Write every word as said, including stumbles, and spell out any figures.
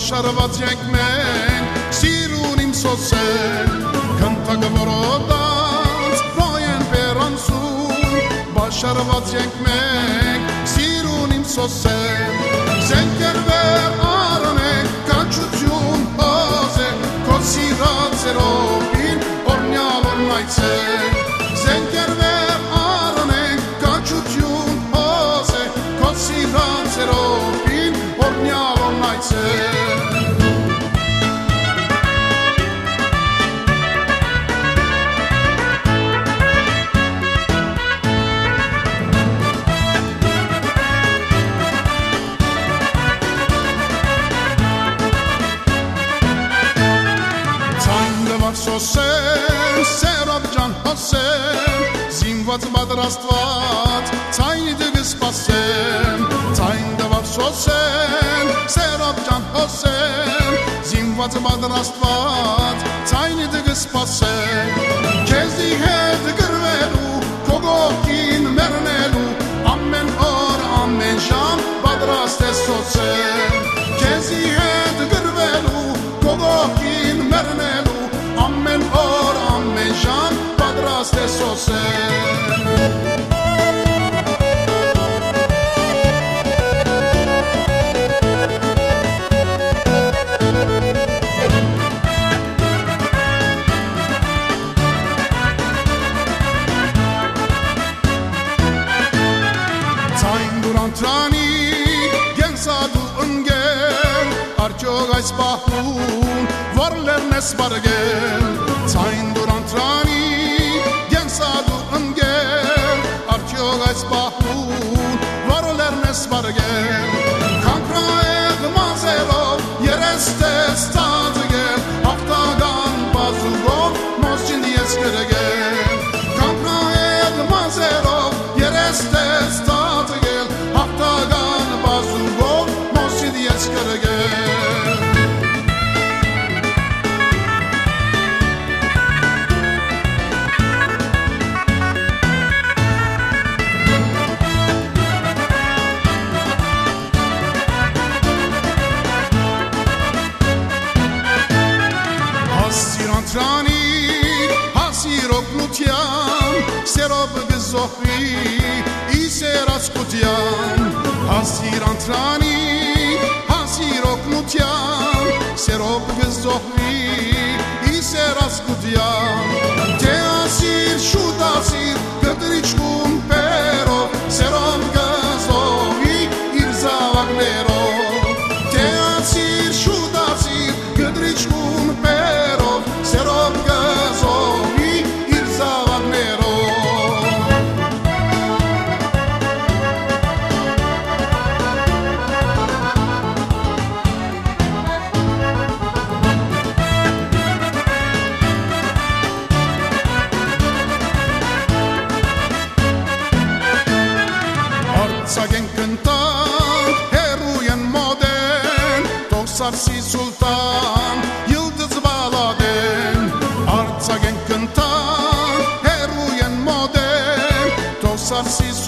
Başarված ենք մենք, սիրուն իմ սոսեն, քնթագվորոդած, ռոյեն բերանսուն, Başarված ենք մենք, սիրուն իմ սոսեն, Զենքերվեր արնենք, կաչություն հոզեք, Քո սիրածերովին, օրնյալ օրնայցեք, Զենքերվեր արնենք, կաչություն հոզեք, Քո սիրածերովին, օրնյալ օրնայցեք, Սոսեն, սերով ջան հոսեն, զինված բադրաստված, ցայնի դգ սպասեն, ցայն դվավ սոսեն, սերով ջան հոսեն, զինված բադրաստված, ցայնի դգ սպասեն, քեզի հետ գրվելու, քո գողքին մեռնելու, ամեն օր, ամեն ժամ պատրաստ ես սոսեն, քեզի հետ գրվելու, քո գողքին մեռնելու, Ամեն օր, ամեն ժամ պատրաստ է սոսեն Ցայն դուրանտրանի, գենսադու ընգել, արջող այս պահուն, որ լերնես բարգել Ցայն դուրանտրանի, գենսադու ընգել, արջող այս պահուն, որ լերնես բարգել Կանքրայեղ մազերով, երեստես ծածգել, հաղթագան բազուգով, մոսջին ես գրգել Կանքրայեղ մազերով, երեստես ծածգել, հաղթագան բազուգով, մոսջին ես գրգել Հասիրանտրանի, հասիր օգնության, սերով գզոխվի, իսեր ասկության Հասիրանտրանի, հասիր օգնության, սերով գզոխվի, իսեր ասկության Թե ասիր, շուտ ասիր, գտրիչկում պերով, սերով գզոխվի, իր զավակներով Թե ասիր, շուտ ասիր, գտրիչկում պերով, սերով գզովի իր զավակներով Արցագեն կնտան, հերու են մոդեն, տողսարսի սուլտան, յուլդыз բալադեն Արցագեն կնտան, հերու են մոդեն, տողսարսի